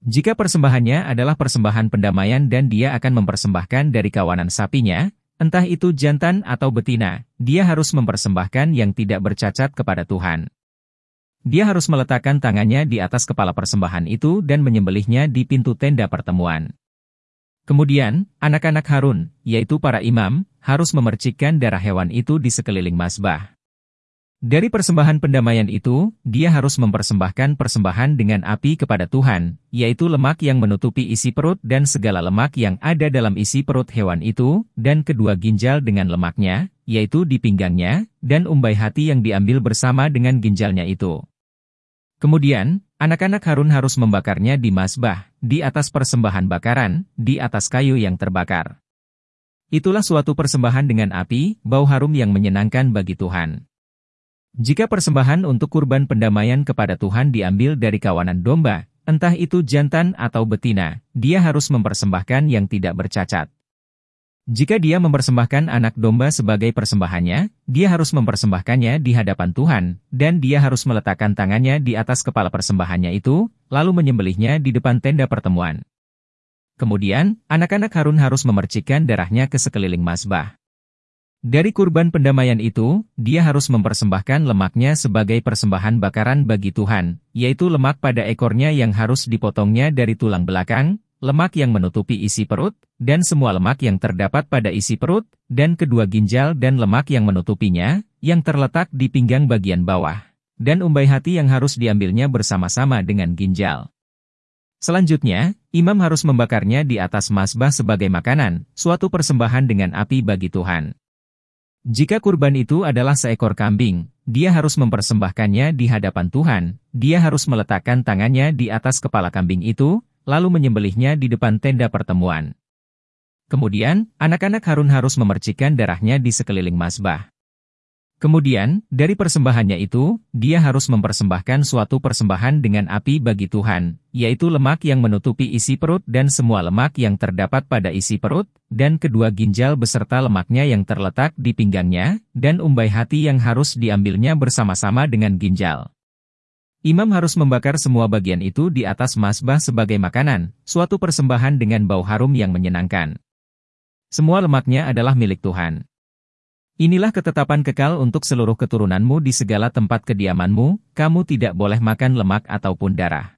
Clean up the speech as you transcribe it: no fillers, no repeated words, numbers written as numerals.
Jika persembahannya adalah persembahan pendamaian dan dia akan mempersembahkan dari kawanan sapinya, entah itu jantan atau betina, dia harus mempersembahkan yang tidak bercacat kepada Tuhan. Dia harus meletakkan tangannya di atas kepala persembahan itu dan menyembelihnya di pintu tenda pertemuan. Kemudian, anak-anak Harun, yaitu para imam, harus memercikkan darah hewan itu di sekeliling mazbah. Dari persembahan pendamaian itu, dia harus mempersembahkan persembahan dengan api kepada Tuhan, yaitu lemak yang menutupi isi perut dan segala lemak yang ada dalam isi perut hewan itu, dan kedua ginjal dengan lemaknya, yaitu di pinggangnya, dan umbai hati yang diambil bersama dengan ginjalnya itu. Kemudian, anak-anak Harun harus membakarnya di mazbah, di atas persembahan bakaran, di atas kayu yang terbakar. Itulah suatu persembahan dengan api, bau harum yang menyenangkan bagi Tuhan. Jika persembahan untuk kurban pendamaian kepada Tuhan diambil dari kawanan domba, entah itu jantan atau betina, dia harus mempersembahkan yang tidak bercacat. Jika dia mempersembahkan anak domba sebagai persembahannya, dia harus mempersembahkannya di hadapan Tuhan, dan dia harus meletakkan tangannya di atas kepala persembahannya itu, lalu menyembelihnya di depan tenda pertemuan. Kemudian, anak-anak Harun harus memercikkan darahnya ke sekeliling mazbah. Dari kurban pendamaian itu, dia harus mempersembahkan lemaknya sebagai persembahan bakaran bagi Tuhan, yaitu lemak pada ekornya yang harus dipotongnya dari tulang belakang, lemak yang menutupi isi perut, dan semua lemak yang terdapat pada isi perut, dan kedua ginjal dan lemak yang menutupinya, yang terletak di pinggang bagian bawah, dan umbai hati yang harus diambilnya bersama-sama dengan ginjal. Selanjutnya, imam harus membakarnya di atas mazbah sebagai makanan, suatu persembahan dengan api bagi Tuhan. Jika kurban itu adalah seekor kambing, dia harus mempersembahkannya di hadapan Tuhan, dia harus meletakkan tangannya di atas kepala kambing itu, lalu menyembelihnya di depan tenda pertemuan. Kemudian, anak-anak Harun harus memercikkan darahnya di sekeliling mazbah. Kemudian, dari persembahannya itu, dia harus mempersembahkan suatu persembahan dengan api bagi Tuhan, yaitu lemak yang menutupi isi perut dan semua lemak yang terdapat pada isi perut, dan kedua ginjal beserta lemaknya yang terletak di pinggangnya, dan umbai hati yang harus diambilnya bersama-sama dengan ginjal. Imam harus membakar semua bagian itu di atas mazbah sebagai makanan, suatu persembahan dengan bau harum yang menyenangkan. Semua lemaknya adalah milik Tuhan. Inilah ketetapan kekal untuk seluruh keturunanmu di segala tempat kediamanmu, kamu tidak boleh makan lemak ataupun darah.